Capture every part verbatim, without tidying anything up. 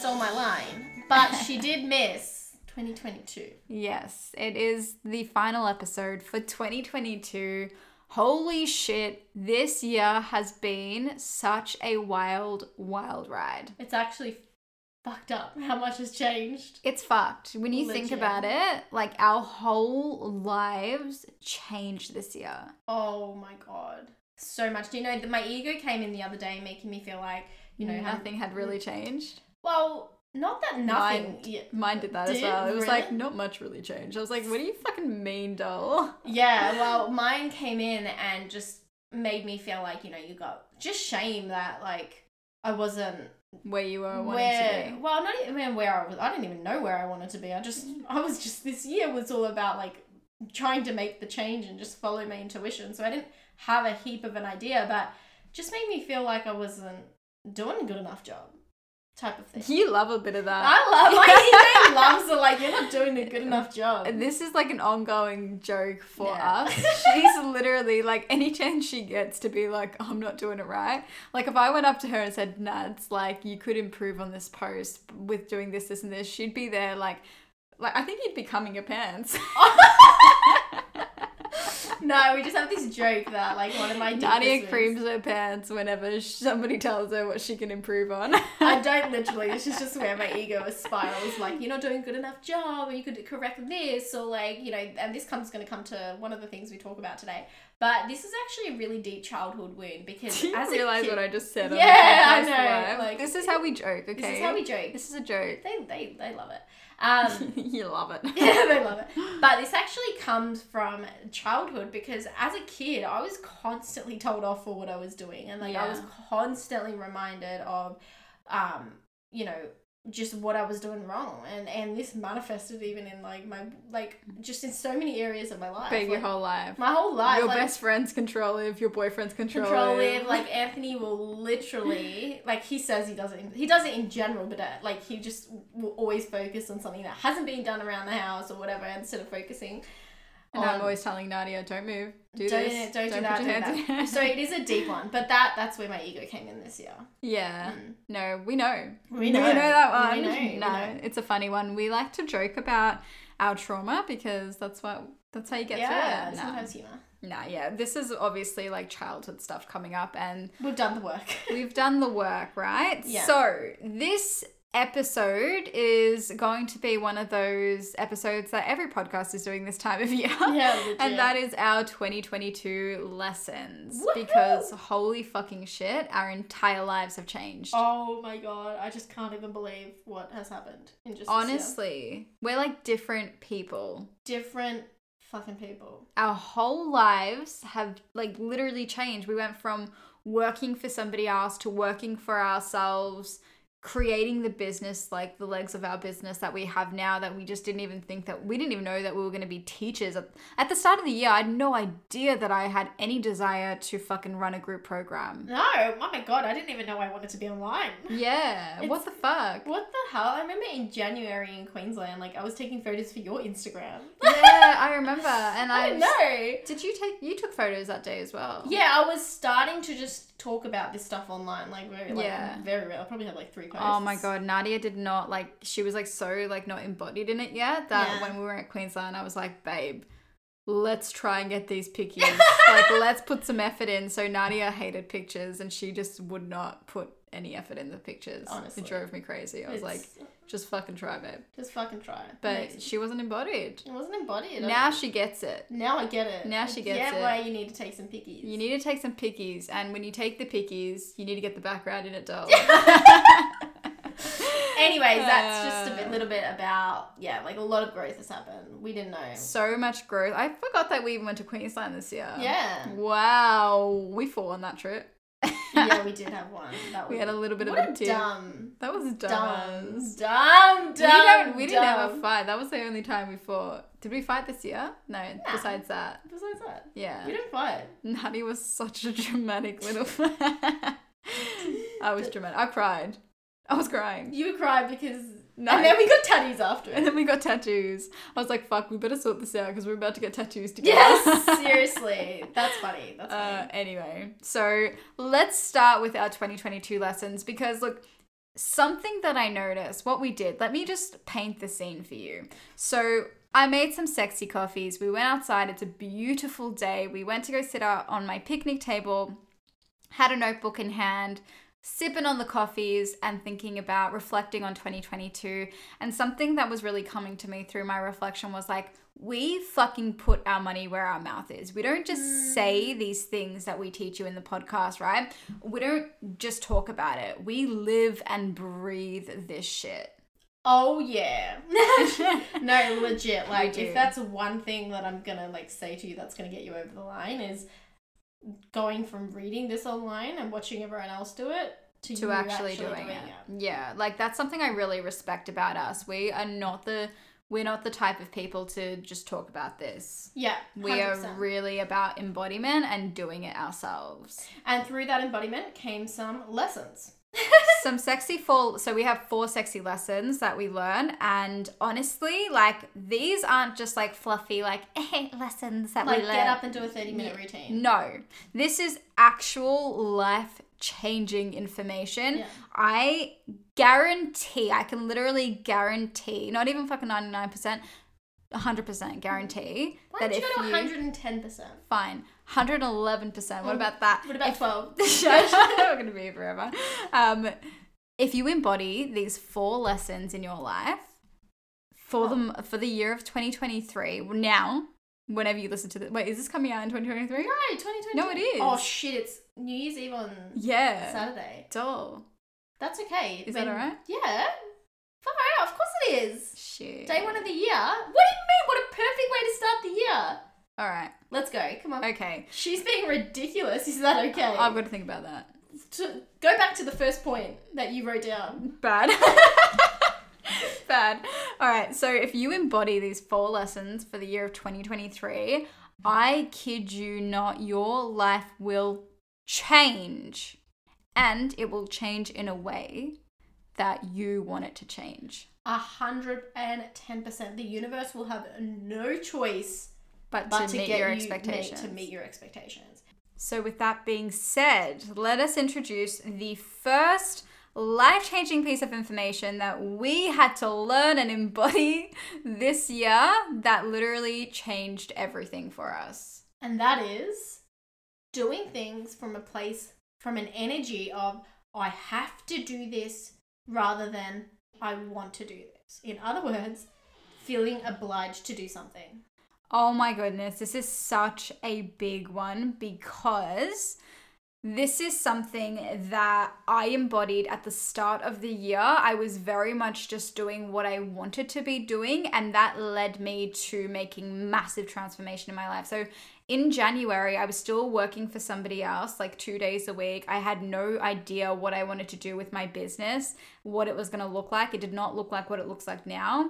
stole my line. But she did miss twenty twenty-two. Yes, it is the final episode for twenty twenty-two. Holy shit, this year has been such a wild, wild ride. It's actually fucked up how much has changed. It's fucked. When you Legit. think about it, like our whole lives changed this year. Oh my God. So much. Do you know that my ego came in the other day making me feel like, you know, nothing how, had really changed? Well, not that nothing. Mine, yeah. mine did that Did as well. It was really? like, not much really changed. I was like, what do you fucking mean, doll? Yeah, well, mine came in and just made me feel like, you know, you got just shame that, like, I wasn't Where you were wanting where, to be. well, not even where I was. I didn't even know where I wanted to be. I just, I was just, this year was all about, like, trying to make the change and just follow my intuition. So I didn't have a heap of an idea, but just made me feel like I wasn't doing a good enough job. Type of thing. You love a bit of that. I love my ego loves it. Like, you're not doing a good enough job. This is like an ongoing joke for Yeah. us. She's literally like, any chance she gets to be like, I'm not doing it right. Like if I went up to her and said, Nads, like you could improve on this post with doing this, this and this, she'd be there like, like I think you'd be coming your pants. No, we just have this joke that, like, one of my Nadia deepest creams her pants whenever somebody tells her what she can improve on. I don't literally. This is just where my ego spirals. Like, you're not doing a good enough job, or you could correct this, or like, you know, and this comes going to come to one of the things we talk about today. But this is actually a really deep childhood wound because Do you as realize a kid, what I just said on Yeah, the podcast I know, live? like- this is how we joke, okay? this is how we joke. This is a joke. They they they love it. Um, You love it. yeah, they love it. But this actually comes from childhood because as a kid, I was constantly told off for what I was doing, and like I was Yeah. constantly reminded of, um, you know, just what I was doing wrong, and and this manifested even in like my like just in so many areas of my life, Babe, your like, whole life. my whole life. Your like, best friend's controlling, your boyfriend's controlling. control live. Like Anthony will literally, like he says he does it. In, he does it in general, but uh, like he just will always focus on something that hasn't been done around the house or whatever, instead of focusing. And on, I'm always telling Nadia, don't move, do don't, this, don't, do put that, your do hands in that. your So it is a deep one, but that that's where my ego came in this year. Yeah. Mm. No, we know. We know. We know that one. We know, we no, know. it's a funny one. We like to joke about our trauma because that's what that's how you get Yeah, through it. sometimes humour. Nah, yeah. This is obviously like childhood stuff coming up and We've done the work. we've done the work, right? Yeah. So this episode is going to be one of those episodes that every podcast is doing this time of year. Yeah, legit. And that is our twenty twenty-two lessons. Woohoo! Because holy fucking shit, our entire lives have changed. Oh my god, I just can't even believe what has happened in just this year. Honestly, we're like different people. Different fucking people. Our whole lives have like literally changed. We went from working for somebody else to working for ourselves, creating the business, like the legs of our business that we have now, that we just didn't even think that we didn't even know that we were going to be teachers. At, at the start of the year, I had no idea that I had any desire to fucking run a group program. No, oh my god, I didn't even know I wanted to be online. Yeah, It's- what the fuck? What the hell? I remember in January in Queensland, like I was taking photos for your Instagram. Yeah, I remember. And I, I know. Did you take, you took photos that day as well? Yeah, I was starting to just talk about this stuff online, like very, like Yeah. very real. I probably had like three posts. Oh my god, Nadia did not like, she was like so like not embodied in it yet that Yeah. when we were at Queensland I was like, babe, let's try and get these pickies. Like let's put some effort in. So Nadia hated pictures and she just would not put any effort in the pictures. Honestly. It drove me crazy. I was like, It's- just fucking try, babe. just fucking try it. But Makes- she wasn't embodied. it wasn't embodied. Now she gets it. now I get it. Now she gets yeah, it. why you need to take some pickies. You need to take some pickies, and when you take the pickies, you need to get the background in it, doll. Anyways, that's just a bit, Uh. little bit about, yeah, like a lot of growth has happened. We didn't know. So much growth. I forgot that we even went to Queensland this year. Yeah. Wow. We fought on that trip. Yeah, we did have one. That We was, had a little bit what of a a tip. dumb, That was dumb. dumb, as- dumb, We dumb, don't. We didn't dumb. ever fight. That was the only time we fought. Did we fight this year? No. Nah. Besides that, Besides that, yeah. we don't fight. Natty was such a dramatic little. I was dramatic. I cried. I was crying. You cried because, No. and then we got tatties after And it. then we got tattoos. I was like, "Fuck, we better sort this out because we're about to get tattoos together." Yes, seriously, that's funny. That's Uh, funny. anyway, so let's start with our twenty twenty-two lessons because look, something that I noticed, what we did, let me just paint the scene for you. So I made some sexy coffees. We went outside. It's a beautiful day. We went to go sit out on my picnic table, had a notebook in hand, sipping on the coffees and thinking about reflecting on twenty twenty-two. And something that was really coming to me through my reflection was like, we fucking put our money where our mouth is. We don't just mm. say these things that we teach you in the podcast, right? We don't just talk about it. We live and breathe this shit. Oh yeah. No, legit. Like if that's one thing that I'm gonna like say to you that's gonna get you over the line is going from reading this online and watching everyone else do it to, to you actually, actually doing, doing it. it. Yeah, like that's something I really respect about us. We are not the we're not the type of people to just talk about this. Yeah, one hundred percent. We are really about embodiment and doing it ourselves. And through that embodiment came some lessons. Some sexy four, so we have four sexy lessons that we learn, and honestly, like these aren't just like fluffy like eh, lessons that like we learn. Get up and do a thirty minute routine. No, this is actual life changing information. Yeah. I guarantee, I can literally guarantee, not even fucking ninety-nine percent, one hundred percent guarantee. Why that don't you if go to you, one hundred ten percent? Fine. one hundred eleven percent. What about that? What about if, twelve? I'm not going to be here forever. Um, if you embody these four lessons in your life for, oh. them, for the year of twenty twenty-three, now, whenever you listen to this. Wait, is this coming out in twenty twenty-three? No, twenty twenty-two. No, it is. Oh, shit. It's New Year's Eve on yeah. Saturday. Duh. That's okay. Is when, that all right? Yeah. Far out. Of course it is. Shit. Day one of the year. What do you mean? What a perfect way to start the year. All right. Let's go. Come on. Okay. She's being ridiculous. Is that okay? I've got to think about that. To go back to the first point that you wrote down. Bad. Bad. All right. So if you embody these four lessons for the year of twenty twenty-three, I kid you not, your life will change. And it will change in a way that you want it to change. A hundred and ten percent. The universe will have no choice but, but to, to meet get your you expectations. to meet your expectations. So with that being said, let us introduce the first life-changing piece of information that we had to learn and embody this year that literally changed everything for us. And that is doing things from a place, from an energy of, I have to do this rather than I want to do this. In other words, feeling obliged to do something. Oh my goodness, this is such a big one because this is something that I embodied at the start of the year. I was very much just doing what I wanted to be doing, and that led me to making massive transformation in my life. So in January, I was still working for somebody else, like two days a week. I had no idea what I wanted to do with my business, what it was going to look like. It did not look like what it looks like now.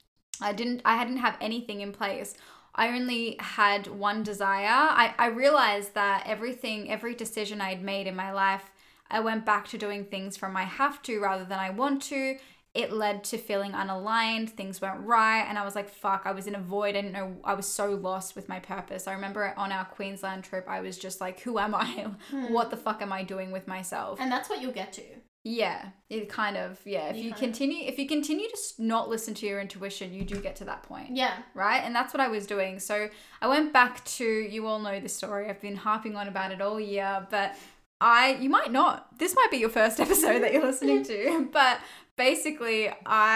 I didn't, I hadn't have anything in place. I only had one desire. I, I realized that everything, every decision I had made in my life, I went back to doing things from I have to rather than I want to. It led to feeling unaligned. Things weren't right. And I was like, fuck, I was in a void. I didn't know. I was so lost with my purpose. I remember on our Queensland trip, I was just like, who am I? Hmm. What the fuck am I doing with myself? And that's what you'll get to. Yeah, it kind of, yeah. If you, you continue, of... if you continue to not listen to your intuition, you do get to that point. Yeah. Right? And that's what I was doing. So I went back to, you all know the story. I've been harping on about it all year, but I, you might not. This might be your first episode that you're listening to, but basically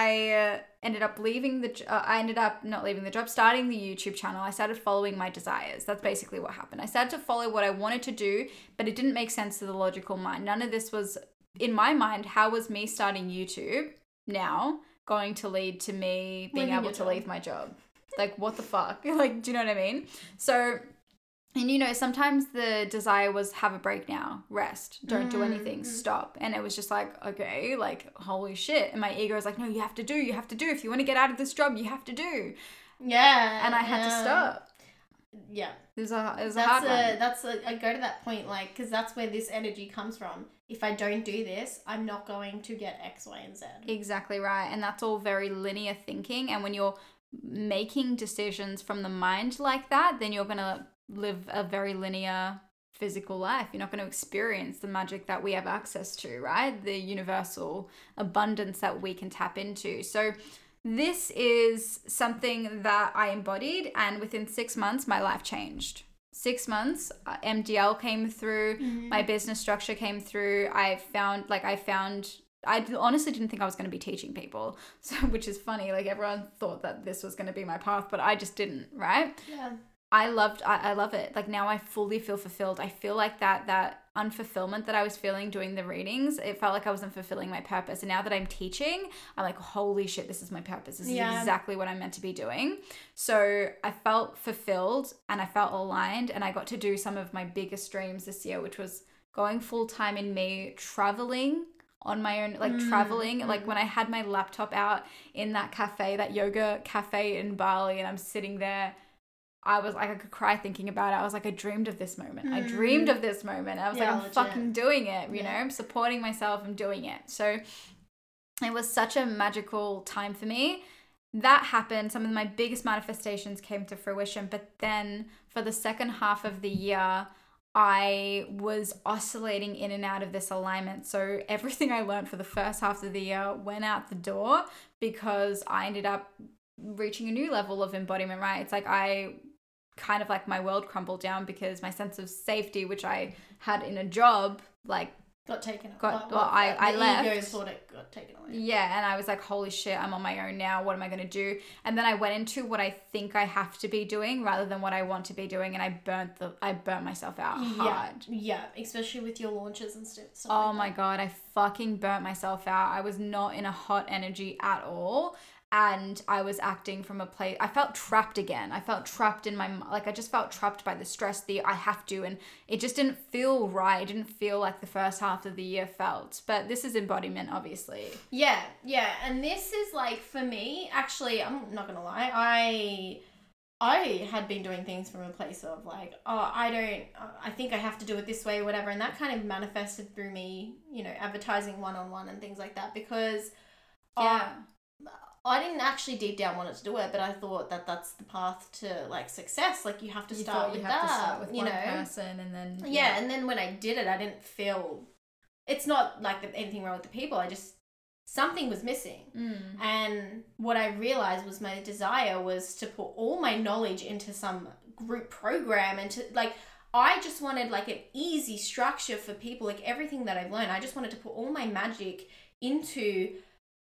I ended up leaving the, uh, I ended up not leaving the job, starting the YouTube channel. I started following my desires. That's basically what happened. I started to follow what I wanted to do, but it didn't make sense to the logical mind. None of this was, in my mind, how was me starting YouTube now going to lead to me being able to leave my job? Like, what the fuck? Like, do you know what I mean? So, and you know, sometimes the desire was have a break now, rest, don't mm. do anything, stop. And it was just like, okay, like, holy shit. And my ego is like, no, you have to do, you have to do. If you want to get out of this job, you have to do. Yeah. And I had yeah. to stop. Yeah. There's a, there's a that's hard a, one. That's a, I go to that point, like, because that's where this energy comes from. If I don't do this, I'm not going to get X, Y, and Z. Exactly right. And that's all very linear thinking. And when you're making decisions from the mind like that, then you're going to live a very linear physical life. You're not going to experience the magic that we have access to, right? The universal abundance that we can tap into. So this is something that I embodied, and within six months, my life changed. Six months, uh, M D L came through, mm-hmm. my business structure came through. I found, like, I found, I honestly didn't think I was going to be teaching people, so which is funny. Like, everyone thought that this was going to be my path, but I just didn't, right? Yeah. I loved, I, I love it. Like, now I fully feel fulfilled. I feel like that, that unfulfillment that I was feeling doing the readings, it felt like I wasn't fulfilling my purpose. And now that I'm teaching, I'm like, holy shit, this is my purpose. This yeah. is exactly what I'm meant to be doing. So I felt fulfilled and I felt aligned, and I got to do some of my biggest dreams this year, which was going full time in me, traveling on my own, like mm, traveling, mm. like when I had my laptop out in that cafe, that yoga cafe in Bali, and I'm sitting there, I was like, I could cry thinking about it. I was like, I dreamed of this moment. Mm. I dreamed of this moment. I was yeah, like, I'm legit. fucking doing it, you yeah. know, I'm supporting myself, I'm doing it. So it was such a magical time for me. That happened. Some of my biggest manifestations came to fruition. But then for the second half of the year, I was oscillating in and out of this alignment. So everything I learned for the first half of the year went out the door because I ended up reaching a new level of embodiment, right? It's like I kind of like my world crumbled down because my sense of safety, which I had in a job, like got taken got well, well, I, the I left. Ego thought it got taken away. Yeah, and I was like, holy shit, I'm on my own now. What am I going to do? And then I went into what I think I have to be doing rather than what I want to be doing, and I burnt the I burnt myself out hard. Yeah, yeah, especially with your launches and stuff. stuff oh like my that. god, I fucking burnt myself out. I was not in a hot energy at all. And I was acting from a place, I felt trapped again. I felt trapped in my, like, I just felt trapped by the stress, the I have to, and it just didn't feel right. It didn't feel like the first half of the year felt. But this is embodiment, obviously. Yeah, yeah. And this is like, for me, actually, I'm not going to lie, I... I had been doing things from a place of like, oh, I don't, I think I have to do it this way or whatever. And that kind of manifested through me, you know, advertising one-on-one and things like that, because yeah. I, I didn't actually deep down want to do it, but I thought that that's the path to like success. Like you have to you start with you have that, to start with you one know? person, and then yeah. yeah. And then when I did it, I didn't feel. It's not like the, anything wrong with the people. I just something was missing, mm. and what I realized was my desire was to put all my knowledge into some group program, and to like. I just wanted like an easy structure for people, like everything that I've learned. I just wanted to put all my magic into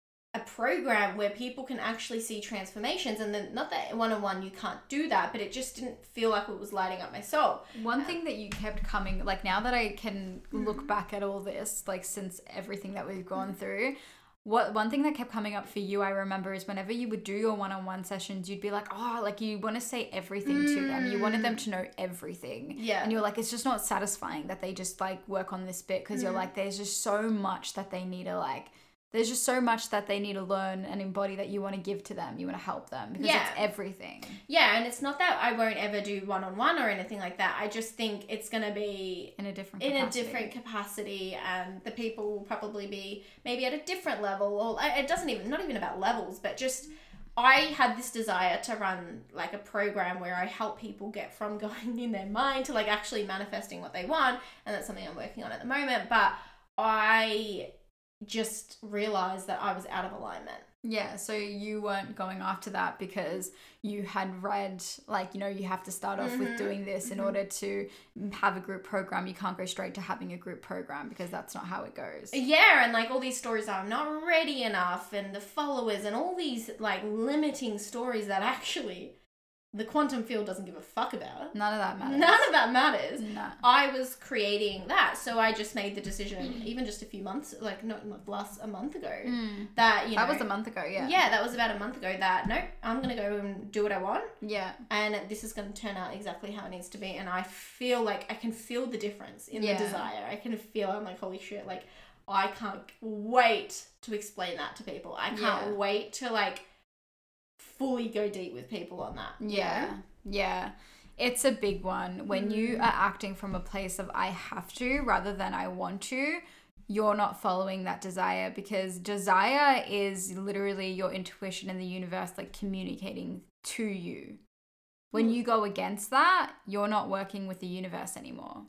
a program where people can actually see transformations. And then not that one-on-one you can't do that, but it just didn't feel like it was lighting up my soul. One um, thing that you kept coming, like now that I can look back at all this, like since everything that we've gone through, what one thing that kept coming up for you, I remember, is whenever you would do your one-on-one sessions, you'd be like, oh, like you want to say everything mm. to them. You wanted them to know everything. Yeah. And you're like, it's just not satisfying that they just like work on this bit, because mm. you're like, there's just so much that they need to like, there's just so much that they need to learn and embody that you want to give to them. You want to help them because yeah. it's everything. Yeah, and it's not that I won't ever do one-on-one or anything like that. I just think it's going to be in a different in capacity. a different capacity, and the people will probably be maybe at a different level, or it doesn't even, not even about levels, but just I had this desire to run like a program where I help people get from going in their mind to like actually manifesting what they want, and that's something I'm working on at the moment. But I just realized that I was out of alignment. Yeah, so you weren't going after that because you had read, like, you know, you have to start off mm-hmm. with doing this in mm-hmm. order to have a group program. You can't go straight to having a group program because that's not how it goes. Yeah, and like all these stories are I'm not ready enough, and the followers, and all these like limiting stories that actually the quantum field doesn't give a fuck about. None of that matters. None of that matters. No. I was creating that, so I just made the decision, even just a few months, like not last a month ago, mm. that you know that was a month ago, yeah. Yeah, that was about a month ago. That nope, I'm gonna go and do what I want. Yeah. And this is gonna turn out exactly how it needs to be, and I feel like I can feel the difference in yeah. the desire. I can feel. I'm like, holy shit! Like I can't wait to explain that to people. I can't yeah. wait to like. fully go deep with people on that. Yeah. Know? Yeah. It's a big one. When mm. you are acting from a place of I have to rather than I want to, you're not following that desire, because desire is literally your intuition in the universe like communicating to you. When mm. you go against that, you're not working with the universe anymore.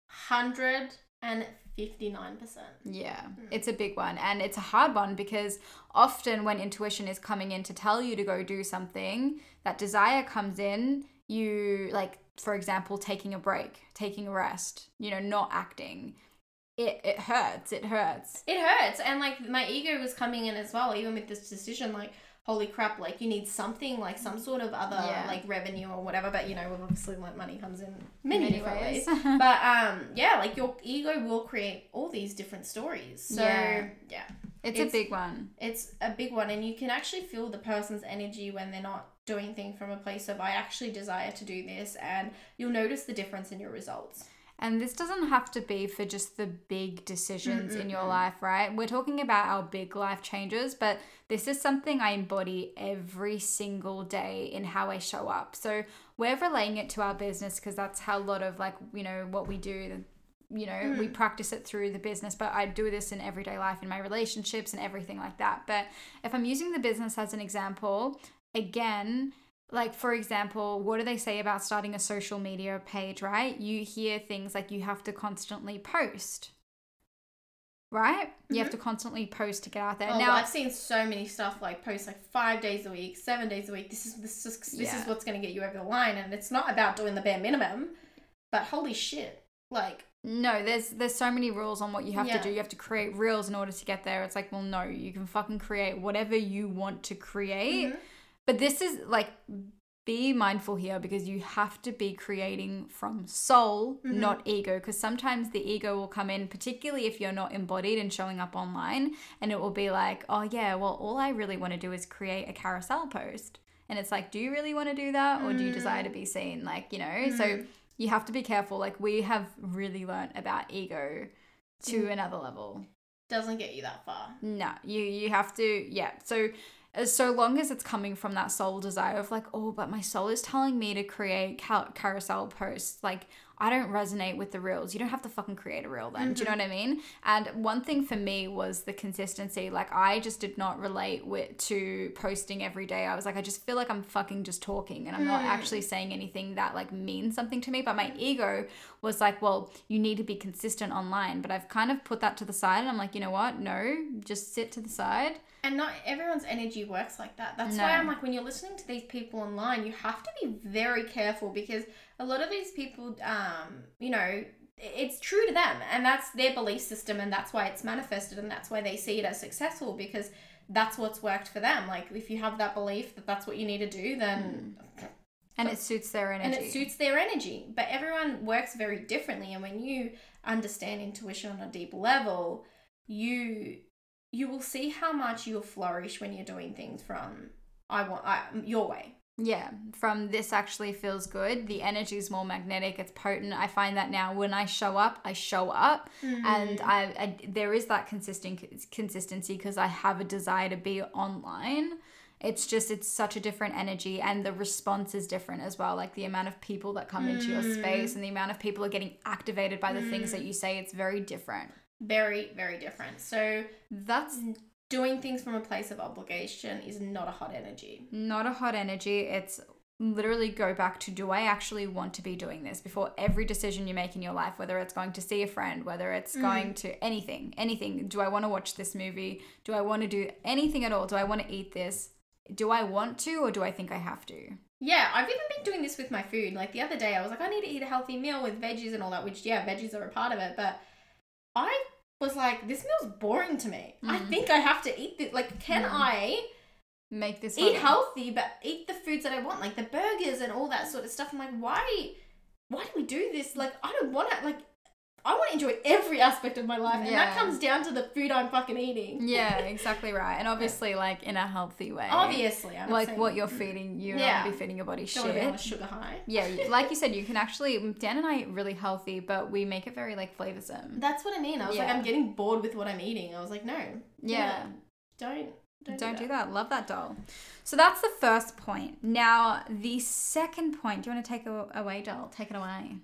hundred fifty-nine percent. Yeah, it's a big one, and it's a hard one because often when intuition is coming in to tell you to go do something, that desire comes in, you like, for example, taking a break, taking a rest, you know, not acting. It it hurts. It hurts. It hurts. And like my ego was coming in as well, even with this decision, like, holy crap, like you need something, like some sort of other Yeah. like revenue or whatever. But you know, obviously like money comes in many, Many different ways. ways. But um yeah, like your ego will create all these different stories. So Yeah. yeah. It's, It's- a big one. It's a big one, and you can actually feel the person's energy when they're not doing things from a place of I actually desire to do this, and you'll notice the difference in your results. And this doesn't have to be for just the big decisions in your Mm-mm-mm. life, right? We're talking about our big life changes, but this is something I embody every single day in how I show up. So we're relaying it to our business because that's how a lot of like, you know, what we do, you know, Mm. we practice it through the business, but I do this in everyday life, in my relationships and everything like that. But if I'm using the business as an example, again, like, for example, what do they say about starting a social media page, right? You hear things like you have to constantly post, right? You have to constantly post to get out there. Oh, now, I've seen so many stuff like post like five days a week, seven days a week. This is this is this Yeah. is what's going to get you over the line, and it's not about doing the bare minimum, but holy shit, like no, there's there's so many rules on what you have Yeah. to do. You have to create reels in order to get there. It's like, well, no, you can fucking create whatever you want to create. mhm. But this is like, be mindful here because you have to be creating from soul, Mhm. not ego. Because sometimes the ego will come in, particularly if you're not embodied and showing up online, and it will be like, oh, yeah, well, all I really want to do is create a carousel post. And it's like, do you really want to do that? Or do you desire to be seen? Like, you know, so Mm. you have to be careful. Like, we have really learnt about ego to Mm. another level. doesn't get you that far. No, you you have to, yeah. So as so long as it's coming from that soul desire of like, oh, but my soul is telling me to create car- carousel posts, like I don't resonate with the reels. You don't have to fucking create a reel then. Do you know what I mean? And one thing for me was the consistency. Like I just did not relate with to posting every day. I was like, I just feel like I'm fucking just talking and I'm not Mm. actually saying anything that like means something to me. But my ego was like, well, you need to be consistent online. But I've kind of put that to the side and I'm like, you know what? No, just sit to the side. And not everyone's energy works like that. That's No. why I'm like, when you're listening to these people online, you have to be very careful because a lot of these people, um, you know, it's true to them and that's their belief system and that's why it's manifested and that's why they see it as successful because that's what's worked for them. Like if you have that belief that that's what you need to do, then And it suits their energy. and it suits their energy. But everyone works very differently, and when you understand intuition on a deep level, you you will see how much you'll flourish when you're doing things from I want I, your way. Yeah, from this actually feels good. The energy is more magnetic. It's potent. I find that now when I show up, I show up, and I, I there is that consistent consistency because I have a desire to be online. It's just it's such a different energy, and the response is different as well. Like the amount of people that come into your space, and the amount of people are getting activated by the things that you say. It's very different. Very, very different. So That's doing things from a place of obligation is not a hot energy. not a hot energy. It's literally go back to, do I actually want to be doing this before every decision you make in your life, whether it's going to see a friend, whether it's going to anything, anything. Do I want to watch this movie? Do I want to do anything at all? Do I want to eat this? Do I want to, or do I think I have to? Yeah, I've even been doing this with my food. Like the other day, I was like, I need to eat a healthy meal with veggies and all that, which, yeah, veggies are a part of it. But I was like, this meal's boring to me. I think I have to eat this. Like, can I Make this eat fun. healthy, but eat the foods that I want, like the burgers and all that sort of stuff? I'm like, why, why do we do this? Like, I don't want to, like, I want to enjoy every aspect of my life. And that Yeah. comes down to the food I'm fucking eating. Yeah, exactly right. And obviously, like in a healthy way. Obviously. I'm not Like saying what you're feeding, you don't Yeah. want to be feeding your body don't want to be on a shit. sugar high. Yeah, you- like you said, you can actually, Dan and I eat really healthy, but we make it very like flavorsome. That's what I mean. I was like, Yeah. I'm getting bored with what I'm eating. I was like, no. Yeah. Don't. Don't, Don't do do that. that. Love that doll. So that's the first point. Now, the second point. Do you want to take it away, doll? Take it away.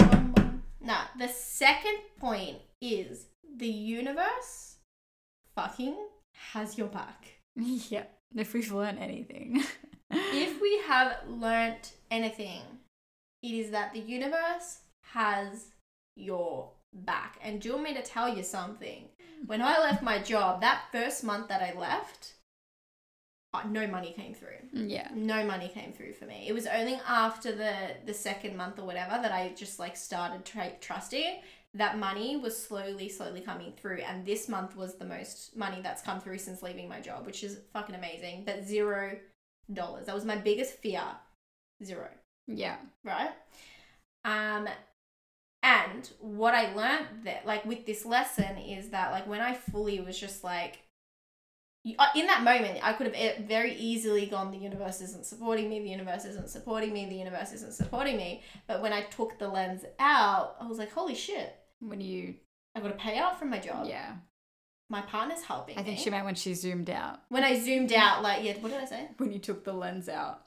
Nah, the second point is the universe fucking has your back. Yeah. If we've learned anything. If we have learnt anything, it is that the universe has your back. And do you want me to tell you something? When I left my job, that first month that I left, uh, no money came through. Yeah. No money came through for me. It was only after the, the second month or whatever that I just like started tra- trusting that money was slowly, slowly coming through. And this month was the most money that's come through since leaving my job, which is fucking amazing. But zero dollars. That was my biggest fear. Zero. Yeah. Right? Um, and what I learned that, like, with this lesson is that, like, when I fully was just like, in that moment, I could have very easily gone, the universe isn't supporting me, the universe isn't supporting me, the universe isn't supporting me. But when I took the lens out, I was like, holy shit. When you... I got a payout from my job. Yeah. My partner's helping I think me. she meant when she zoomed out. When I zoomed out, like, yeah, what did I say? When you took the lens out.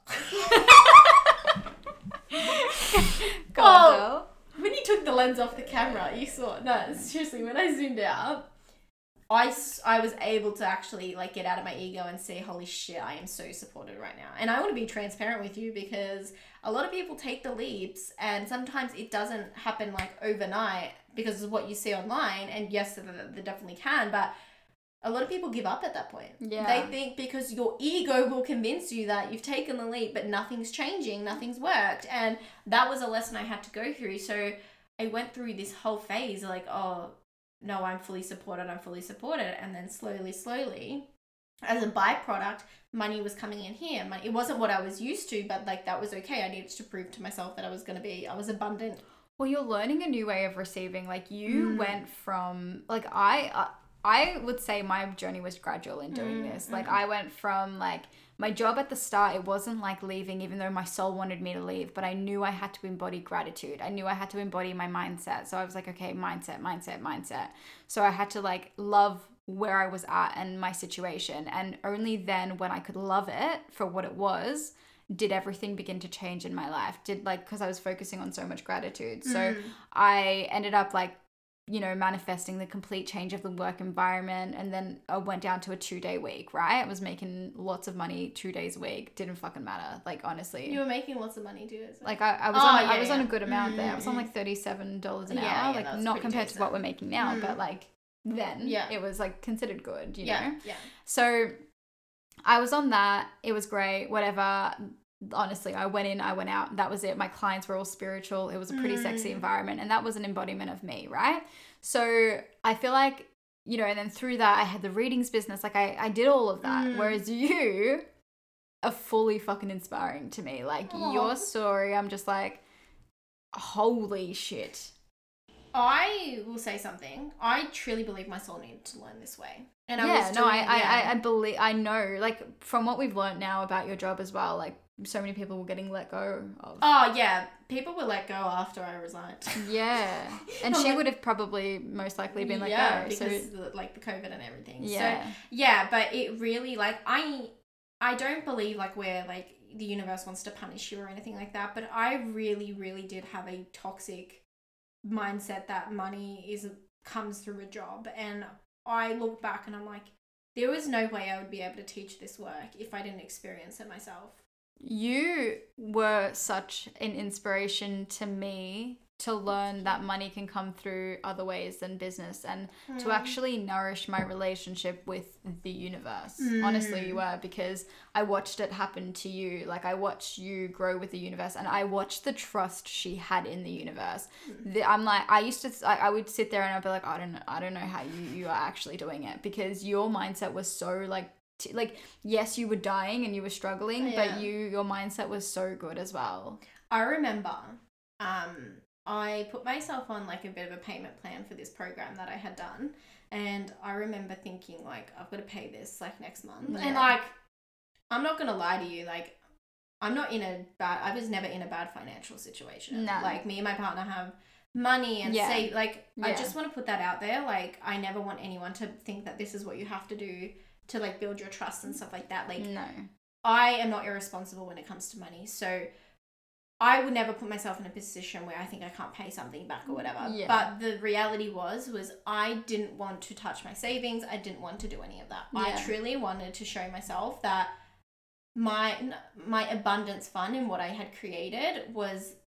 Go on, girl. When you took the lens off the camera, you saw... No, seriously, when I zoomed out... I, I was able to actually like get out of my ego and say, holy shit, I am so supported right now. And I want to be transparent with you because a lot of people take the leaps and sometimes it doesn't happen like overnight because of what you see online. And yes, they definitely can, but a lot of people give up at that point. Yeah. They think because your ego will convince you that you've taken the leap, but nothing's changing, nothing's worked. And that was a lesson I had to go through. So I went through this whole phase like, oh, no, I'm fully supported, I'm fully supported. And then slowly, slowly, as a byproduct, money was coming in here. Money, it wasn't what I was used to, but like that was okay. I needed to prove to myself that I was going to be, I was abundant. Well, you're learning a new way of receiving. Like you mm. went from, like I, uh, I would say my journey was gradual in doing mm. this. Like mm. I went from like, my job at the start, it wasn't like leaving, even though my soul wanted me to leave, but I knew I had to embody gratitude. I knew I had to embody my mindset. So I was like, okay, mindset, mindset, mindset. So I had to like love where I was at and my situation. And only then when I could love it for what it was, did everything begin to change in my life. Did like, because I was focusing on so much gratitude. So mm. I ended up like, you know, manifesting the complete change of the work environment. And then I went down to a two day week, right? I was making lots of money two days a week. Didn't fucking matter. Like, honestly. You were making lots of money too. So. Like, I, I was, oh, on, yeah, I was yeah. on a good amount mm-hmm. there. I was on like thirty-seven dollars an yeah, hour. Yeah, like, not compared decent. to what we're making now, mm. but like then yeah. it was like considered good, you yeah, know? Yeah. So I was on that. It was great, whatever. Honestly, I went in, I went out. That was it. My clients were all spiritual. It was a pretty mm. sexy environment. And that was an embodiment of me, right? So I feel like, you know, and then through that, I had the readings business. Like I, I did all of that. Mm. Whereas you are fully fucking inspiring to me. Like Aww. Your story, I'm just like, holy shit. I will say something. I truly believe my soul needed to learn this way. And I yeah, was no, doing, I, yeah. I, I believe, I know, like from what we've learned now about your job as well, like so many people were getting let go of. Oh yeah, people were let go after I resigned. Yeah, and she like, would have probably most likely been let yeah, go. because so. the, like the COVID and everything. Yeah, so, yeah, but it really like I, I don't believe like we're like the universe wants to punish you or anything like that. But I really, really did have a toxic mindset that money is comes through a job, and I look back and I'm like, there was no way I would be able to teach this work if I didn't experience it myself. You were such an inspiration to me to learn that money can come through other ways than business, and mm. to actually nourish my relationship with the universe. Mm. Honestly, you were, because I watched it happen to you. Like I watched you grow with the universe, and I watched the trust she had in the universe. Mm. The, I'm like, I used to, I, I would sit there and I'd be like, I don't know, I don't know how you, you are actually doing it, because your mindset was so like, T- like yes, you were dying and you were struggling, yeah. but you your mindset was so good as well. I remember um I put myself on like a bit of a payment plan for this program that I had done, and I remember thinking like, I've got to pay this like next month. Yeah. And like, I'm not gonna lie to you, like I'm not in a bad I was never in a bad financial situation. No. Like me and my partner have money and yeah. save, like yeah. I just want to put that out there. Like I never want anyone to think that this is what you have to do to like build your trust and stuff like that. Like no, I am not irresponsible when it comes to money. So I would never put myself in a position where I think I can't pay something back or whatever. Yeah. But the reality was, was I didn't want to touch my savings. I didn't want to do any of that. Yeah. I truly wanted to show myself that my, my abundance fund and what I had created was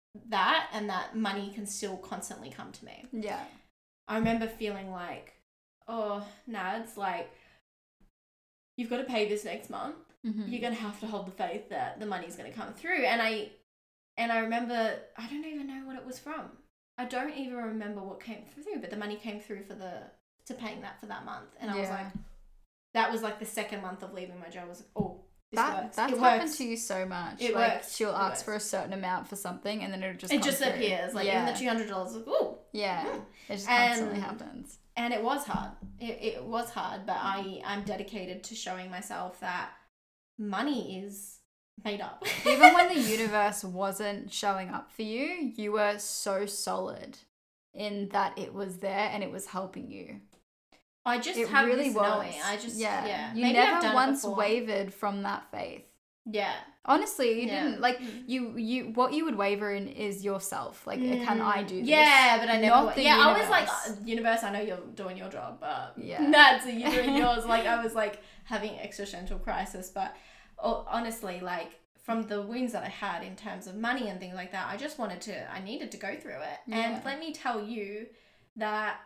that and that money can still constantly come to me. Yeah. I remember feeling like, oh, Nads, like, you've got to pay this next month. Mm-hmm. You're going to have to hold the faith that the money's going to come through. And I, and I remember, I don't even know what it was from. I don't even remember what came through, but the money came through for the, to paying that for that month. And I Yeah. was like, that was like the second month of leaving my job. I was like, oh, this That works. that's it happened works. to you so much. It like works. she'll It ask works. for a certain amount for something, and then it'll just It come just through. appears. Like yeah. even the two hundred dollars, like, ooh. Yeah, Mm. it just And- constantly happens. And it was hard. It, it was hard, but I, I'm dedicated to showing myself that money is made up. Even when the universe wasn't showing up for you, you were so solid in that it was there and it was helping you. I just It have really this was. knowing. I just, yeah. yeah. You Maybe I've never done it once before. wavered from that faith. Yeah. Honestly, you Yeah. didn't. Like, Mm. you, you, what you would waver in is yourself. Like, can I do this? Yeah, but I never. Not wa- the yeah, I was like, universe. uh, universe, I know you're doing your job, but Yeah. that's a you doing yours. Like, I was like having existential crisis, but oh, honestly, like from the wounds that I had in terms of money and things like that, I just wanted to, I needed to go through it. Yeah. And let me tell you that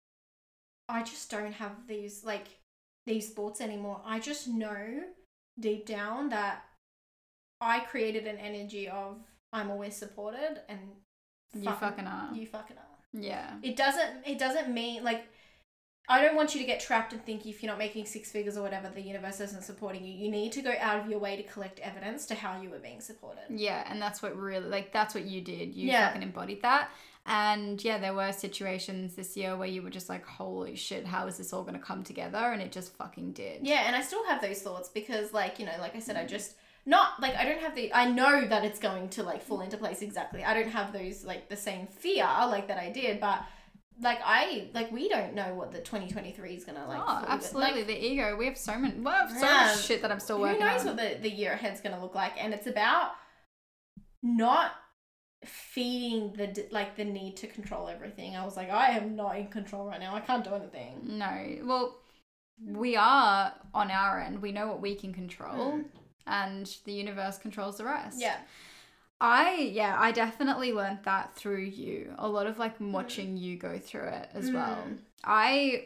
I just don't have these, like, these thoughts anymore. I just know deep down that I created an energy of I'm always supported and You fucking are. you fucking are. Yeah. It doesn't it doesn't mean like I don't want you to get trapped and think if you're not making six figures or whatever, the universe isn't supporting you. You need to go out of your way to collect evidence to how you were being supported. Yeah, and that's what really, like, that's what you did. You Yeah. fucking embodied that. And yeah, there were situations this year where you were just like, holy shit, how is this all going to come together? And it just fucking did. Yeah, and I still have those thoughts because, like, you know, like I said, I just not like I don't have the I know that it's going to like fall into place exactly. I don't have those like the same fear like that I did, but like I like we don't know what the twenty twenty-three is gonna like. Oh, fully- absolutely. like, the ego. We have so many, we have so Yeah. much shit that I'm still who working knows on. what the, the year ahead's gonna look like, and it's about not feeding the d- like the need to control everything. I was like, I am not in control right now. I can't do anything. No. Well, we are on our end. We know what we can control, Mm. and the universe controls the rest. Yeah. I, yeah, I definitely learned that through you. A lot of like watching you go through it as well. Mm. I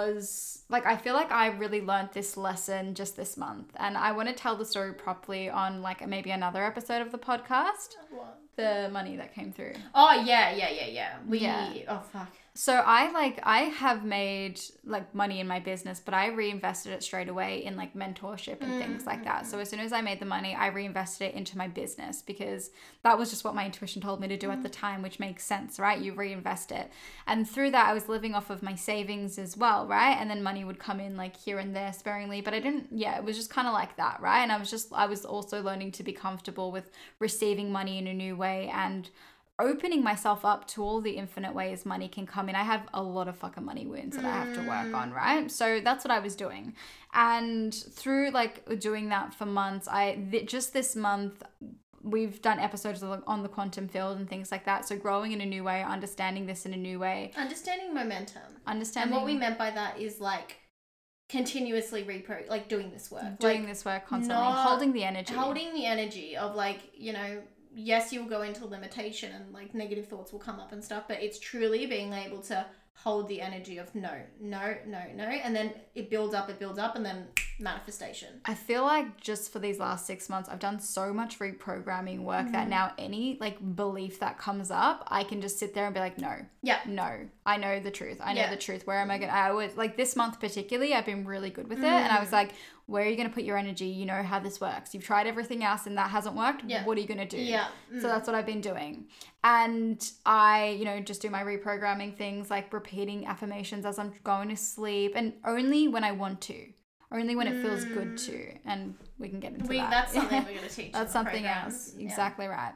was like, I feel like I really learned this lesson just this month, and I want to tell the story properly on like maybe another episode of the podcast. What? The money that came through. Oh yeah, yeah, yeah, yeah. We Yeah. oh fuck. So I like I have made like money in my business, but I reinvested it straight away in like mentorship and things like that. So as soon as I made the money, I reinvested it into my business because that was just what my intuition told me to do at the time, which makes sense, right? You reinvest it. And through that I was living off of my savings as well, right? And then money would come in like here and there sparingly, but I didn't yeah, it was just kind of like that, right? And I was just I was also learning to be comfortable with receiving money in a new way and opening myself up to all the infinite ways money can come in. I have a lot of fucking money wounds that I have to work on, right? So that's what I was doing. And through like doing that for months, I th- just this month, we've done episodes on the quantum field and things like that. So growing in a new way, understanding this in a new way. Understanding momentum. Understanding And what we meant by that is like continuously repro like doing this work. doing like, this work constantly, not holding the energy. holding the energy of like, you know, yes, you'll go into limitation and like negative thoughts will come up and stuff, but it's truly being able to hold the energy of no, no, no, no, and then it builds up, it builds up, and then manifestation. I feel like just for these last six months, I've done so much reprogramming work that now any like belief that comes up, I can just sit there and be like, no, Yeah. no, I know the truth. I know Yeah. the truth. Where am I going to, I always, like this month particularly, I've been really good with it. And I was like, where are you going to put your energy? You know how this works. You've tried everything else and that hasn't worked. Yeah. What are you going to do? Yeah. So that's what I've been doing. And I, you know, just do my reprogramming things like repeating affirmations as I'm going to sleep, and only when I want to. Only when it feels good to, and we can get into We, that. that's something we're going to teach. in That's the something programs. else. Yeah. Exactly right.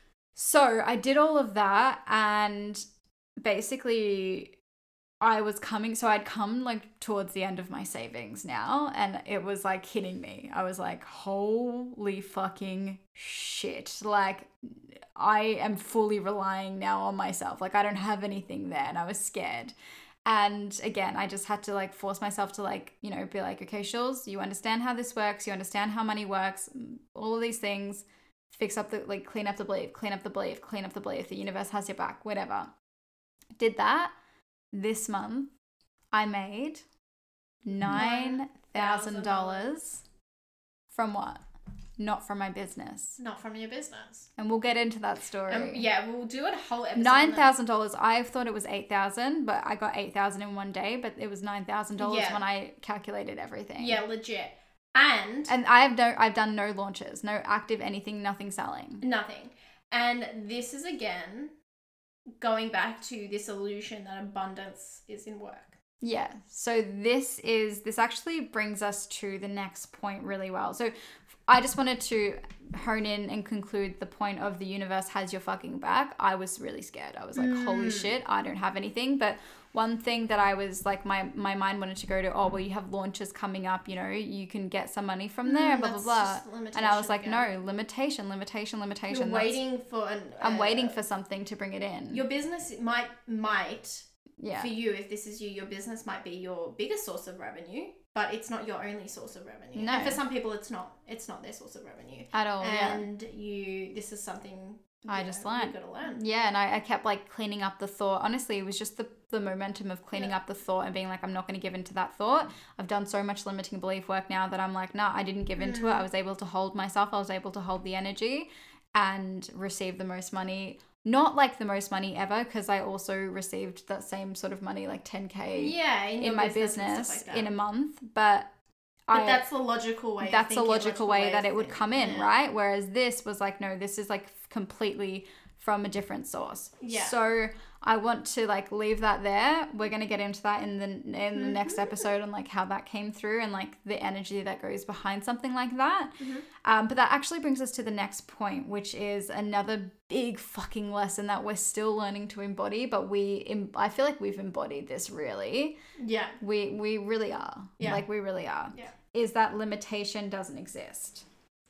So I did all of that, and basically I was coming, so I'd come like towards the end of my savings now, and it was like hitting me. I was like, holy fucking shit. Like, I am fully relying now on myself. Like, I don't have anything there, and I was scared. And again, I just had to like force myself to like, you know, be like, okay, Shulz, you understand how this works. You understand how money works, all of these things. fix up the, like, clean up the belief, clean up the belief, clean up the belief. The universe has your back, whatever. Did that. This month, I made nine thousand dollars from what? Not from my business. Not from your business. And we'll get into that story. Um, yeah, we'll do a whole episode. Nine thousand dollars. I thought it was eight thousand, but I got eight thousand in one day. But it was nine thousand dollars Yeah. when I calculated everything. Yeah, legit. And And I have no. I've done no launches, no active anything, nothing selling. nothing. And this is again going back to this illusion that abundance is in work. Yeah. So this is this actually brings us to the next point really well. So I just wanted to hone in and conclude the point of the universe has your fucking back. I was really scared. I was like, Mm. holy shit, I don't have anything. But one thing that I was like, my my mind wanted to go to, oh, well, you have launches coming up, you know, you can get some money from there, Mm, blah, blah, that's blah. just And I was limitation like, again. no, limitation, limitation, limitation. You're That's- waiting for an. I'm uh, waiting for something to bring it in. Your business might might yeah. for you, if this is you, your business might be your biggest source of revenue, but it's not your only source of revenue. No. And for some people, it's not. It's not their source of revenue. At all, yeah. And you, this is something I you just know, learned. You gotta learn. Yeah, and I, I kept like cleaning up the thought. Honestly, it was just the, the momentum of cleaning Yeah. up the thought and being like, I'm not going to give into that thought. I've done so much limiting belief work now that I'm like, nah, I didn't give into it. Mm. I was able to hold myself. I was able to hold the energy and receive the most money. Not like the most money ever, because I also received that same sort of money, like ten K Yeah, in, in your my business, and business stuff like that. in a month. But But I, that's the logical way. of that's a thinking, logical way that of it would thinking. come in, Yeah. right? Whereas this was like, no, this is like completely from a different source. Yeah. So I want to like leave that there. We're gonna get into that in the in the Mm-hmm. next episode on like how that came through and like the energy that goes behind something like that. Mhm. Um, but that actually brings us to the next point, which is another big fucking lesson that we're still learning to embody. But we, em- I feel like we've embodied this really. Yeah. We we really are. Yeah. Like we really are. Yeah. Is that limitation doesn't exist.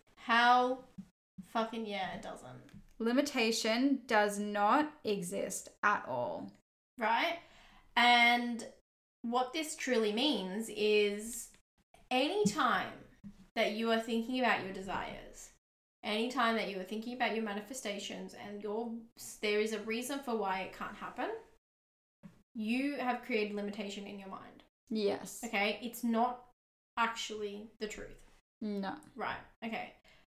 How fucking yeah, it doesn't. Limitation does not exist at all. Right? And what this truly means is anytime that you are thinking about your desires, anytime that you are thinking about your manifestations and your there is a reason for why it can't happen, you have created limitation in your mind. Yes. Okay? It's not actually the truth. No. Right. Okay.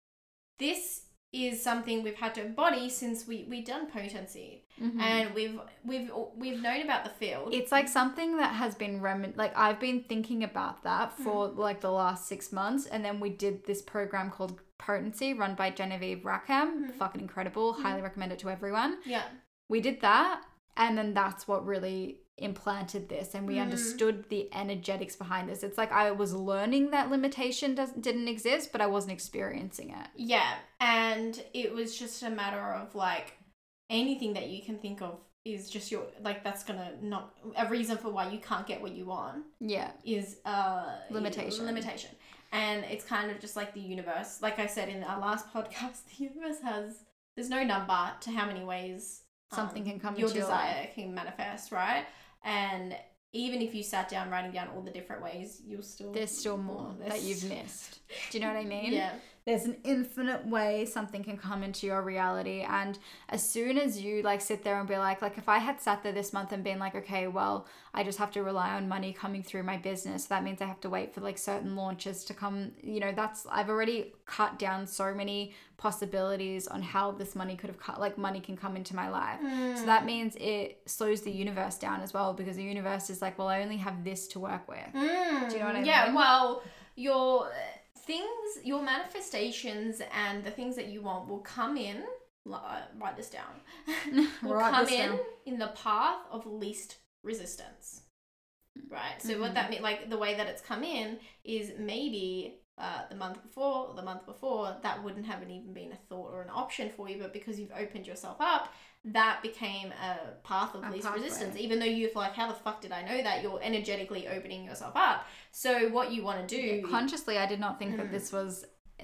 This is something we've had to embody since we we done potency, Mhm. and we've we've we've known about the field. It's like something that has been rem- like I've been thinking about that for like the last six months, and then we did this program called Potency, run by Genevieve Rackham. Mhm. Fucking incredible. Highly recommend it to everyone. yeah. We did that, and then that's what really implanted this, and we Mhm. understood the energetics behind this. It's like I was learning that limitation doesn't didn't exist, but I wasn't experiencing it. Yeah, and it was just a matter of like anything that you can think of is just your like that's gonna not a reason for why you can't get what you want Yeah. is uh Limitation. limitation, and it's kind of just like the universe. Like I said in our last podcast, the universe has there's no number to how many ways Something can come your into your desire can manifest, right? And even if you sat down writing down all the different ways, you'll still There's still more there's- that you've missed. Do you know what I mean? Yeah. There's an infinite way something can come into your reality, and as soon as you like sit there and be like like if I had sat there this month and been like, okay, well, I just have to rely on money coming through my business, that means I have to wait for like certain launches to come, you know, that's I've already cut down so many possibilities on how this money could have cut like money can come into my life. So that means it slows the universe down as well, because the universe is like, well, I only have this to work with. Mm, Do you know what I yeah, mean? well, your things, your manifestations and the things that you want will come in, uh, write this down, will Write come this in down. in the path of least resistance. Right? So what Mhm. that means, like the way that it's come in is maybe uh, the month before or the month before, that wouldn't have even been a thought or an option for you, but because you've opened yourself up, that became a path of A least pathway. resistance. Even though you're like, how the fuck did I know that? You're energetically opening yourself up. So what you want to do... Yeah, consciously, I did not think that Mm. this was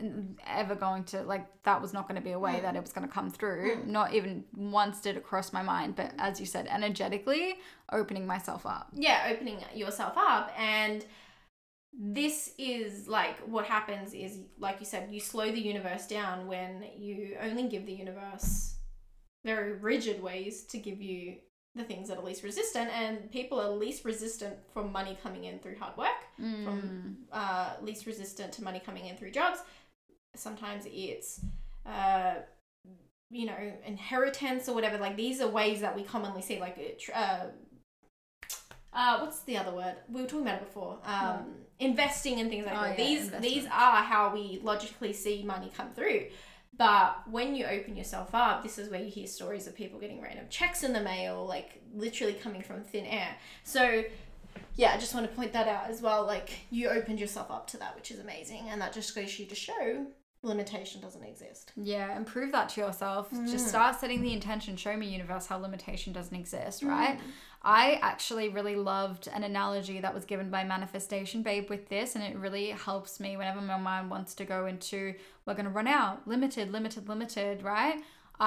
ever going to, like, that was not going to be a way Mm. that it was going to come through. Mm. Not even once did it cross my mind, but as you said, energetically opening myself up. yeah, opening yourself up, and this is like what happens is, like you said, you slow the universe down when you only give the universe very rigid ways to give you the things that are least resistant, and people are least resistant from money coming in through hard work, Mm. from uh, least resistant to money coming in through jobs. Sometimes it's, uh, you know, inheritance or whatever. Like, these are ways that we commonly see, like, uh, uh, what's the other word? We were talking about it before. Um, yeah. Investing and things like oh, that. Yeah, these these are how we logically see money come through. But when you open yourself up, this is where you hear stories of people getting random checks in the mail, like literally coming from thin air. So yeah, I just want to point that out as well. Like, you opened yourself up to that, which is amazing. And that just goes you to show limitation doesn't exist. Yeah, and prove that to yourself. Mm. Just start setting the intention. Show me, universe, how limitation doesn't exist, right? Mm. I actually really loved an analogy that was given by Manifestation Babe with this, and it really helps me whenever my mind wants to go into, we're going to run out, limited, limited, limited, right?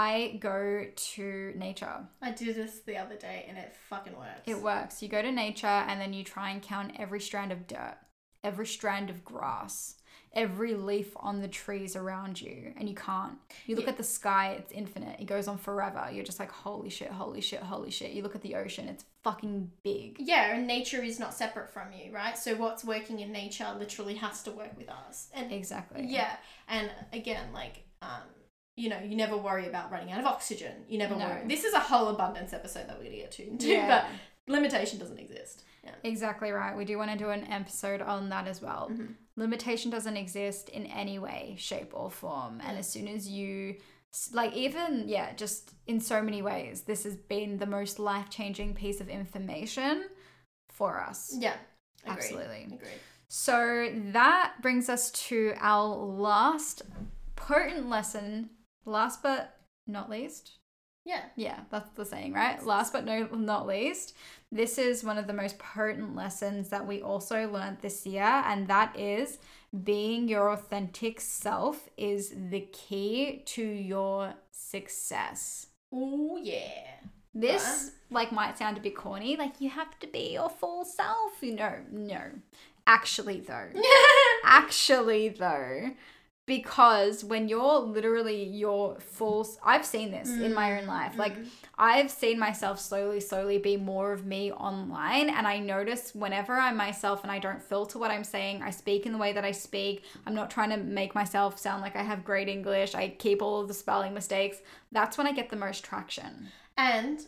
I go to nature. I did this the other day and it fucking works. It works. You go to nature and then you try and count every strand of dirt, every strand of grass, every leaf on the trees around you, and you can't. You look yeah. at the sky, it's infinite. It goes on forever. You're just like, holy shit, holy shit, holy shit. You look at the ocean, it's fucking big. Yeah, and nature is not separate from you, right? So what's working in nature literally has to work with us. And exactly. Yeah, and again, like, um, you know, you never worry about running out of oxygen. You never No. worry. This is a whole abundance episode that we're going to get to, too, Yeah. but limitation doesn't exist. Yeah. Exactly right. We do want to do an episode on that as well. Mm-hmm. Limitation doesn't exist in any way, shape, or form. And as soon as you, like, even, yeah, just in so many ways, this has been the most life-changing piece of information for us. Yeah. Agreed. Absolutely. Agreed. So that brings us to our last potent lesson, last but not least. Yeah. Yeah, that's the saying, right? Last but no, not least, this is one of the most potent lessons that we also learned this year, and that is being your authentic self is the key to your success. Oh, yeah. This, like, might sound a bit corny, like, you have to be your full self. You know, no. Actually, though. Actually, though. Because when you're literally your full... I've seen this mm. in my own life. Mm. Like, I've seen myself slowly, slowly be more of me online. And I notice whenever I'm myself and I don't filter what I'm saying, I speak in the way that I speak. I'm not trying to make myself sound like I have great English. I keep all of the spelling mistakes. That's when I get the most traction. And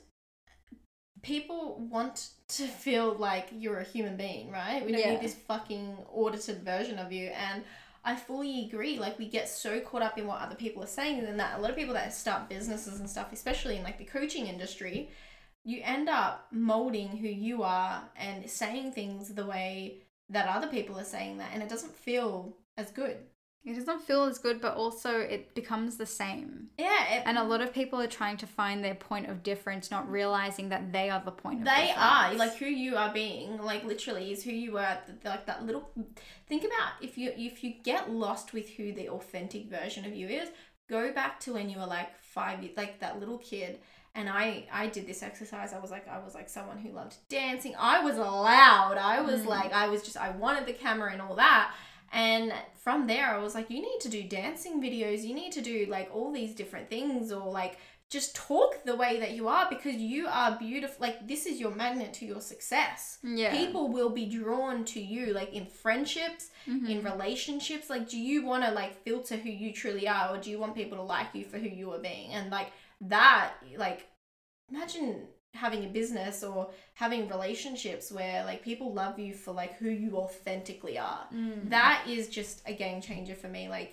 people want to feel like you're a human being, right? We don't Yeah. need this fucking audited version of you. And I fully agree. Like, we get so caught up in what other people are saying, and that a lot of people that start businesses and stuff, especially in like the coaching industry, you end up molding who you are and saying things the way that other people are saying that, and it doesn't feel as good. It doesn't feel as good, but also it becomes the same. Yeah. It, and a lot of people are trying to find their point of difference, not realizing that they are the point of they difference. They are. Like, who you are being, like, literally is who you were at the, like that little... Think about if you if you get lost with who the authentic version of you is, go back to when you were like five, like that little kid. And I, I did this exercise. I was like, I was like someone who loved dancing. I was loud. I was mm. like, I was just, I wanted the camera and all that. And from there, I was like, you need to do dancing videos. You need to do like all these different things, or like just talk the way that you are, because you are beautiful. Like, this is your magnet to your success. Yeah. People will be drawn to you, like in friendships, mm-hmm. in relationships. Like, do you want to like filter who you truly are, or do you want people to like you for who you are being? And like that, like, imagine having a business or having relationships where like people love you for like who you authentically are. Mm. That is just a game changer for me. Like,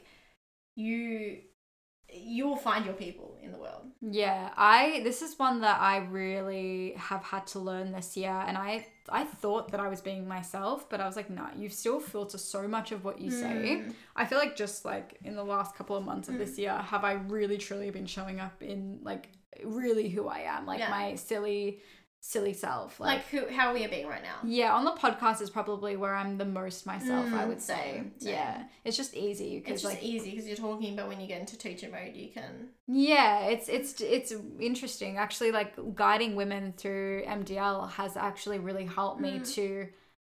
you you will find your people in the world. Yeah, I this is one that I really have had to learn this year, and I I thought that I was being myself, but I was like, no, you still filter so much of what you mm. say. I feel like just like in the last couple of months of mm. this year, have I really truly been showing up in like really who I am, like yeah. my silly silly self, like, like who how we are being right now. Yeah, on the podcast is probably where I'm the most myself. mm, I would say same, same. Yeah, it's just easy because it's just like easy because you're talking, but when you get into teacher mode you can yeah it's it's it's interesting actually. Like, guiding women through M D L has actually really helped me mm. to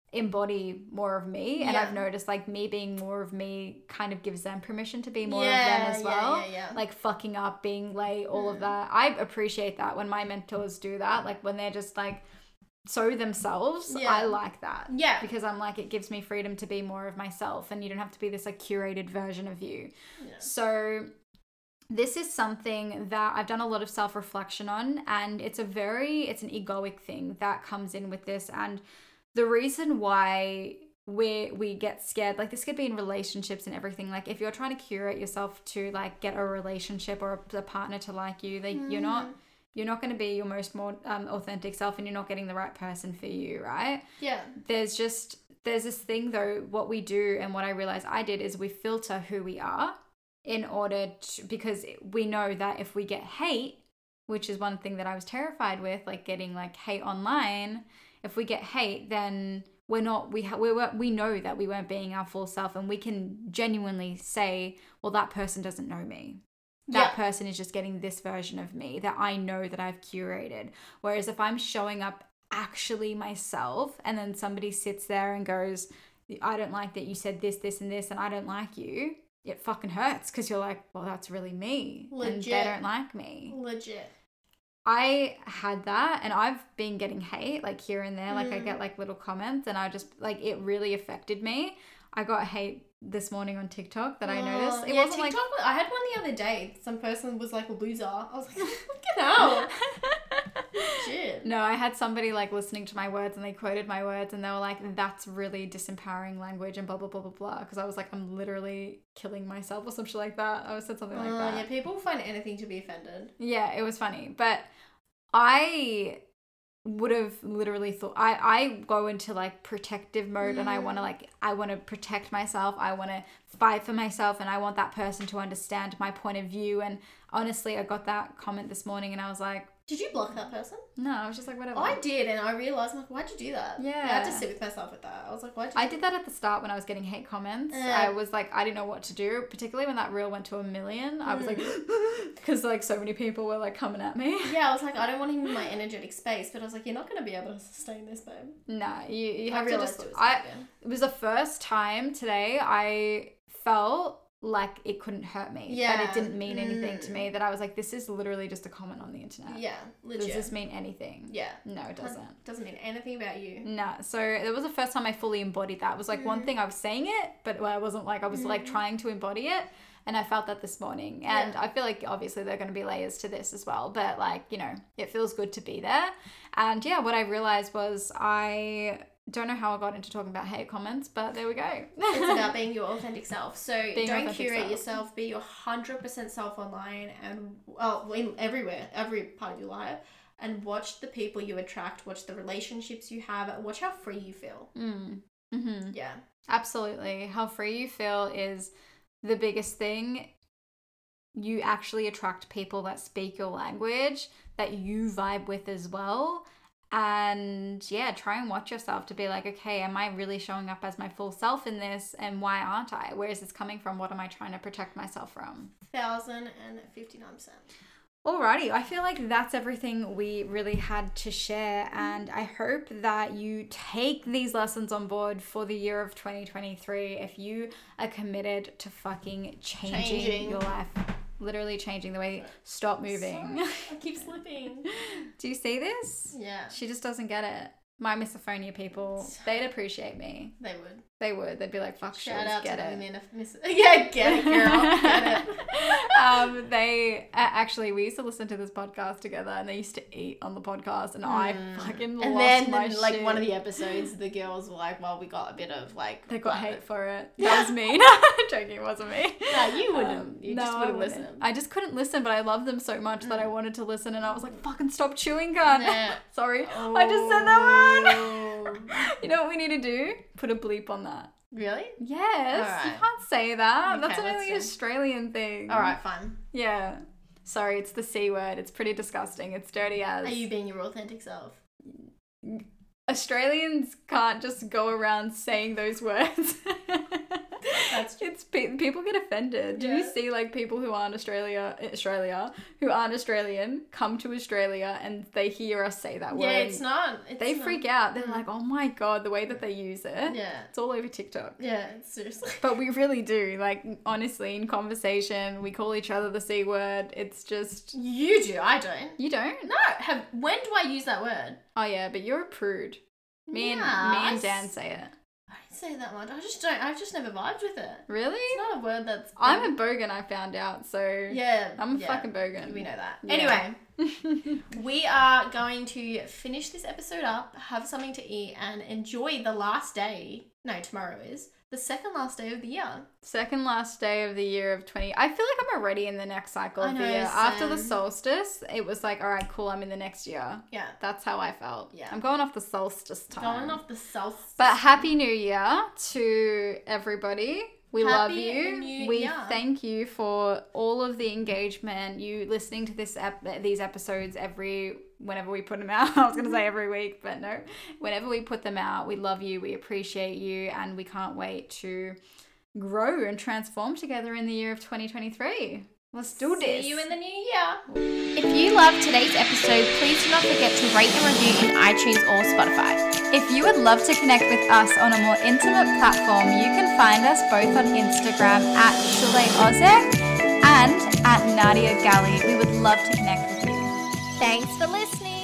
embody more of me, and Yeah. I've noticed like me being more of me kind of gives them permission to be more Yeah, of them as yeah, well. yeah, yeah. Like fucking up, being late, all Mm. of that. I appreciate that when my mentors do that, like when they're just like so themselves. Yeah. I like that. Yeah. Because I'm like, it gives me freedom to be more of myself, and you don't have to be this like curated version of you. Yeah. So this is something that I've done a lot of self-reflection on, and it's a very, it's an egoic thing that comes in with this. And the reason why we we get scared, like this could be in relationships and everything. Like if you're trying to curate yourself to like get a relationship or a, a partner to like you, like Mm. you're not, you're not going to be your most more um, authentic self, and you're not getting the right person for you, right? Yeah. There's just, there's this thing though, what we do and what I realized I did is we filter who we are in order to, because we know that if we get hate, which is one thing that I was terrified with, like getting like hate online, if we get hate, then we're not, we, ha- we, were, we know that we weren't being our full self, and we can genuinely say, well, that person doesn't know me. That Yeah. person is just getting this version of me that I know that I've curated. Whereas if I'm showing up actually myself, and then somebody sits there and goes, I don't like that you said this, this, and this, and I don't like you, it fucking hurts, because you're like, well, that's really me. And Legit. they don't like me. Legit. I had that, and I've been getting hate like here and there. Like I Mm. get like little comments, and I just like, it really affected me. I got hate this morning on TikTok that I noticed. It yeah, wasn't TikTok, like I had one the other day. Some person was like a loser. I was like, get out. Shit. No, I had somebody like listening to my words, and they quoted my words, and they were like, that's really disempowering language and blah, blah, blah, blah, blah. Because I was like, I'm literally killing myself or some shit like that. I said something like Uh, that. yeah, people find anything to be offended. Yeah, it was funny. But I would have literally thought, I, I go into like protective mode, and I want to like, I want to protect myself. I want to fight for myself, and I want that person to understand my point of view. And honestly, I got that comment this morning, and I was like, Did you block that person? no, I was just like, whatever. I did, and I realized, I'm like, why'd you do that? Yeah. I had to sit with myself with that. I was like, why'd you I do did that at the start when I was getting hate comments. Yeah. I was like, I didn't know what to do, particularly when that reel went to a million. I was like, because like so many people were like coming at me. Yeah, I was like, I don't want him in my energetic space, but I was like, you're not going to be able to sustain this, babe. Nah, you, you I have to realized just. it was I, that again. it was the first time today I felt like it couldn't hurt me. Yeah. That it didn't mean anything Mm. to me. That I was like, this is literally just a comment on the internet. Yeah, Does legit. this mean anything? Yeah. No, it doesn't. Doesn't mean anything about you. Nah, so it was the first time I fully embodied that. It was like one Mm. thing I was saying it, but I wasn't like, I was like Mm. trying to embody it. And I felt that this morning. And Yeah. I feel like obviously there are going to be layers to this as well. But like, you know, it feels good to be there. And yeah, what I realized was I don't know how I got into talking about hate comments, but there we go. It's about being your authentic self. So Being don't authentic curate self. yourself. Be your one hundred percent self online and, well, in everywhere, every part of your life. And watch the people you attract. Watch the relationships you have. Watch how free you feel. Mm. Mm-hmm. Yeah. Absolutely. How free you feel is the biggest thing. You actually attract people that speak your language, that you vibe with as well. And yeah, try and watch yourself to be like, okay, am I really showing up as my full self in this? And why aren't I? Where is this coming from? What am I trying to protect myself from? one thousand fifty-nine percent. Alrighty, I feel like that's everything we really had to share, and I hope that you take these lessons on board for the year of twenty twenty-three. If you are committed to fucking changing, Changing. your life, literally changing the way, stop moving. Sorry, I keep slipping. Do you see this? Yeah, She just doesn't get it. My misophonia people, they'd appreciate me. they would. They would. They'd be like, fuck, Shout Shout out get to it. them in a miss. Yeah, get it, girl. Get it. um, they uh, actually, we used to listen to this podcast together, and they used to eat on the podcast, and I fucking And lost then, my like, shit. one of the episodes, the girls were like, well, we got a bit of, like... They got uh, hate for it. That was me. No, joking, it wasn't me. No, you wouldn't. Um, you no, just I wouldn't wouldn't. listen. I just couldn't listen, but I loved them so much that I wanted to listen, and I was like, fucking stop chewing, gun. Yeah. Sorry, I just said that word. Oh. You know what we need to do? Put a bleep on that. Really? Yes, you Alright. can't say that. Okay, That's an let's only do. Australian thing. All right, fine. Yeah. Sorry, it's the C word. It's pretty disgusting. It's dirty as. Are you being your authentic self? Australians can't just go around saying those words. That's That's true. It's pe- people get offended. Do you Yeah. see like people who aren't Australia, Australia, who aren't Australian, come to Australia and they hear us say that word? Yeah, it's not. It's They not. freak out. They're Mm. like, "Oh my god!" The way that they use it. Yeah. It's all over TikTok. Yeah, seriously. But we really do. Like, honestly, in conversation, we call each other the C word. It's just You do. I don't. you don't. No. Have. When do I use that word? Oh yeah, but you're a prude. Me and Yeah, me I and s- Dan say it. I don't say that much. I just don't. I've just never vibed with it. Really? It's not a word that's. I'm a bogan. I found out. So Yeah. I'm a yeah, fucking bogan. We know that. Yeah. Anyway, we are going to finish this episode up, have something to eat, and enjoy the last day. No, tomorrow is the second last day of the year. Second last day of the year of twenty. I feel like I'm already in the next cycle I of know, the year. After the same. solstice, it was like, all right, cool, I'm in the next year. Yeah. That's how I felt. Yeah. I'm going off the solstice time. Going off the south. But happy new year to everybody. We love Happy you. New We Year. thank you for all of the engagement, you listening to this ep- these episodes every whenever we put them out. I was going to say every week, but no. Whenever we put them out, we love you, we appreciate you, and we can't wait to grow and transform together in the year of twenty twenty-three. Let's do this. See you in the new year. If you loved today's episode, please do not forget to rate and review in iTunes or Spotify. If you would love to connect with us on a more intimate platform, you can find us both on Instagram at Shule Ozek and at Nadia Gali. We would love to connect with you. Thanks for listening.